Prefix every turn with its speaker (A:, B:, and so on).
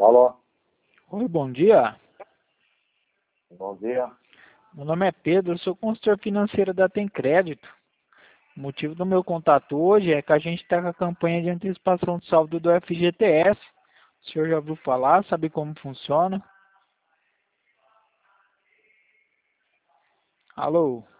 A: Alô,
B: Oi, bom dia.
A: bom dia.
B: Meu nome é Pedro, eu sou consultor financeiro da Tem Crédito. O motivo do meu contato hoje é que a gente está com a campanha de antecipação de saldo do FGTS. O senhor já ouviu falar? Sabe como funciona? Alô?